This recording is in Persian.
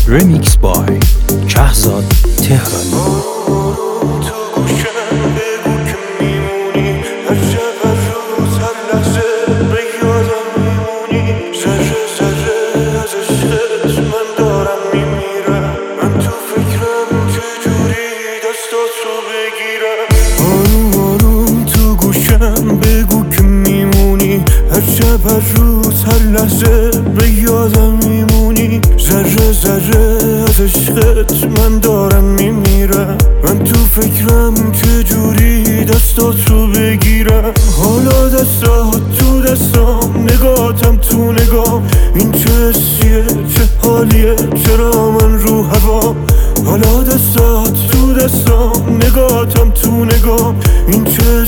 Remix by Shahzad Tehrani. هر روز هر لحظه به یادم میمونی ذره ذره از عشقت من دارم میمیرم من تو فکرم که جوری دستات رو بگیرم حالا دستات تو دستام نگاهتم تو نگام این چه حسیه چه حالیه چرا من رو هوا حالا دستات تو دستام نگاهتم تو نگام این چه